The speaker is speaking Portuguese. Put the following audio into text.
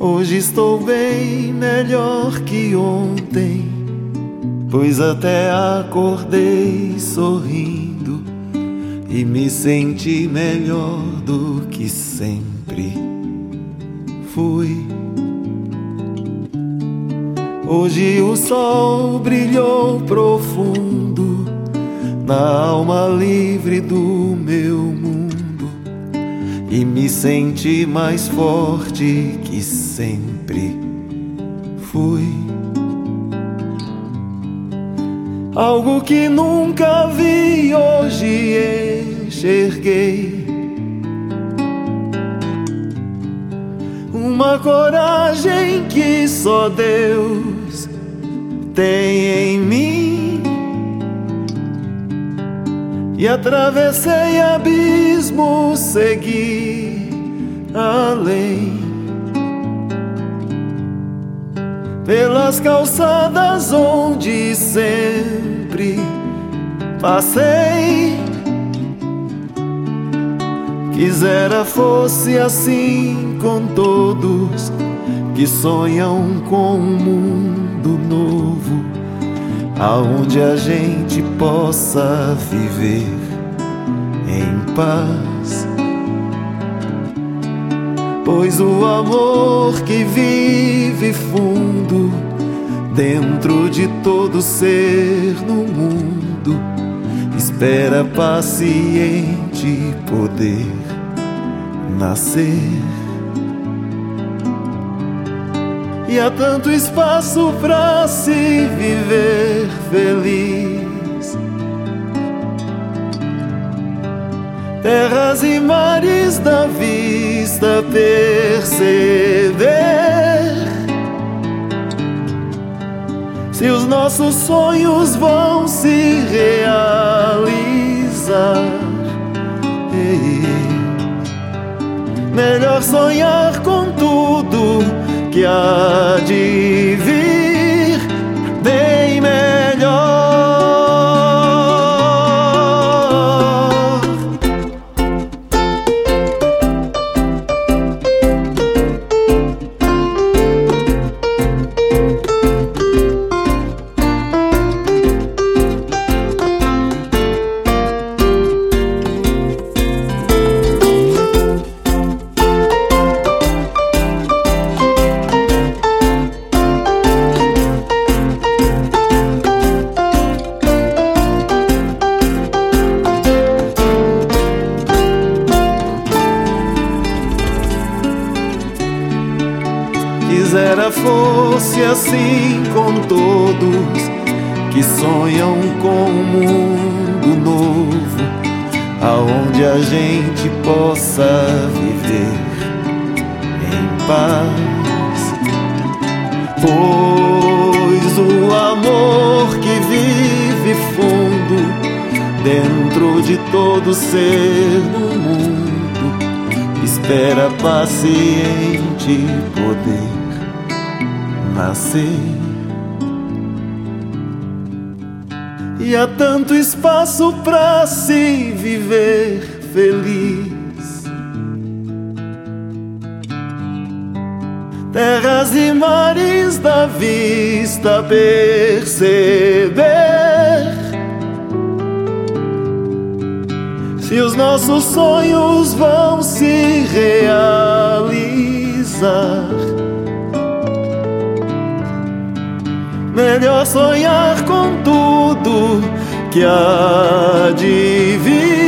Hoje estou bem melhor que ontem, pois até acordei sorrindo e me senti melhor do que sempre fui. Hoje o sol brilhou profundo na alma livre do meu mundo e me senti mais forte que sempre fui. Algo que nunca vi hoje enxerguei, uma coragem que só Deus tem em mim. E atravessei abismos, segui além, pelas calçadas onde sempre passei. Quisera fosse assim com todos que sonham com um mundo novo, aonde a gente possa viver em paz. Pois o amor que vive fundo dentro de todo ser no mundo espera paciente poder nascer. E há tanto espaço pra se viver feliz, terras e mares da vista perceber. Se os nossos sonhos vão se realizar, melhor sonhar com tudo que há de vir bem melhor. Quisera fosse assim com todos que sonham com um mundo novo, aonde a gente possa viver em paz. Pois o amor que vive fundo dentro de todo ser no mundo espera paciente poder nascer. E há tanto espaço pra se viver feliz, terras e mares da vista perceber. Se os nossos sonhos vão se realizar, melhor sonhar com tudo que há de vir.